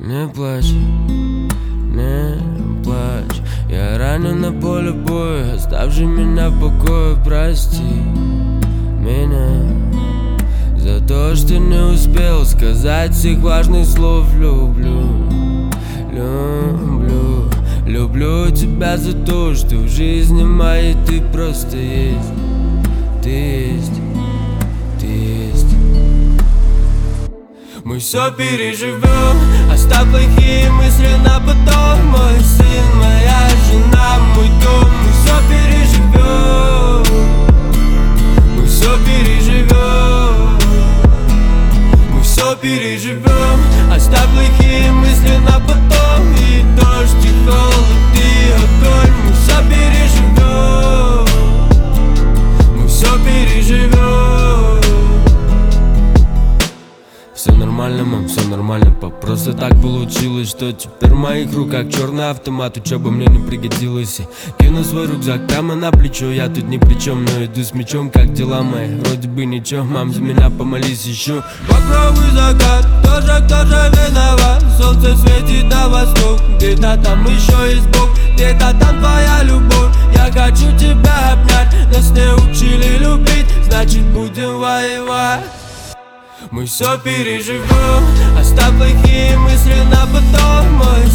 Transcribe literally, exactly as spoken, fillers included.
Не плачь, не плачь. Я ранен на поле боя, оставший меня в покое. Прости меня за то, что не успел сказать всех важных слов. Люблю, люблю, люблю тебя за то, что в жизни моей ты просто есть. Ты есть, ты есть. Мы все переживем, оставь плохие мысли на потом. Мой сын, моя жена, мой дом. Мы все переживем, мы все переживем, мы все переживем. Оставь плохие мысли на потом. И дождь, и холод, и огонь. Мы все переживем, мы все переживем. Все нормально, мам, все нормально, пап. Просто так получилось, что теперь в моих руках черный автомат. Учеба мне не пригодилась. Кину свой рюкзак прямо на плечо. Я тут ни при чем, но иду с мечом. Как дела мои? Вроде бы ничего, мам, за меня помолись еще. Багровый закат, кто же, кто же виноват? Солнце светит на восток. Где-то там еще есть Бог, где-то там твоя любовь. Я хочу тебя обнять, нас не учили любить, значит будем воевать. Мы все переживем, оставь плохие мысли на потом. Мой